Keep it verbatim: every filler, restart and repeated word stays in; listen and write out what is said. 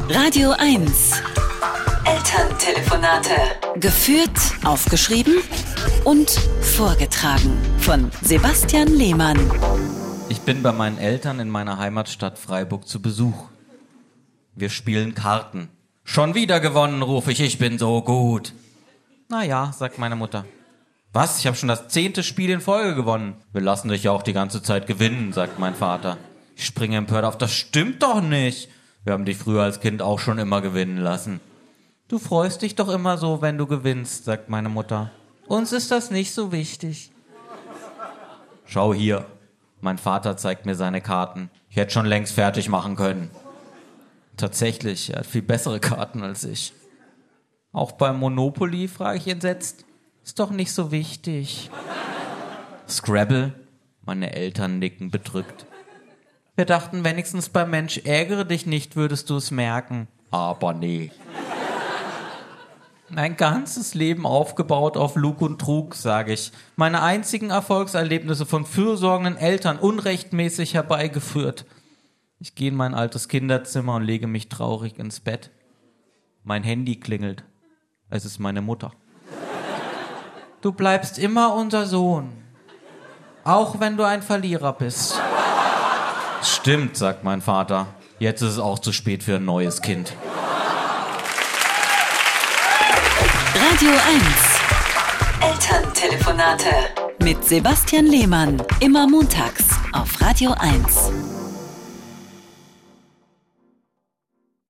Radio eins. Elterntelefonate. Geführt, aufgeschrieben und vorgetragen von Sebastian Lehmann. Ich bin bei meinen Eltern in meiner Heimatstadt Freiburg zu Besuch. Wir spielen Karten. Schon wieder gewonnen, rufe ich, ich bin so gut. Naja, sagt meine Mutter. Was, ich habe schon das zehnte Spiel in Folge gewonnen. Wir lassen dich ja auch die ganze Zeit gewinnen, sagt mein Vater. Ich springe empört auf, das stimmt doch nicht. Wir haben dich früher als Kind auch schon immer gewinnen lassen. Du freust dich doch immer so, wenn du gewinnst, sagt meine Mutter. Uns ist das nicht so wichtig. Schau hier. Mein Vater zeigt mir seine Karten. Ich hätte schon längst fertig machen können. Tatsächlich, er hat viel bessere Karten als ich. Auch beim Monopoly, frage ich entsetzt. Ist doch nicht so wichtig. Scrabble? Meine Eltern nicken bedrückt. Wir dachten wenigstens beim Mensch, ärgere dich nicht, würdest du es merken. Aber nee. Mein ganzes Leben aufgebaut auf Lug und Trug, sage ich. Meine einzigen Erfolgserlebnisse von fürsorgenden Eltern unrechtmäßig herbeigeführt. Ich gehe in mein altes Kinderzimmer und lege mich traurig ins Bett. Mein Handy klingelt. Es ist meine Mutter. Du bleibst immer unser Sohn. Auch wenn du ein Verlierer bist. Stimmt, sagt mein Vater. Jetzt ist es auch zu spät für ein neues Kind. Radio eins. Elterntelefonate. Mit Sebastian Lehmann. Immer montags auf Radio eins.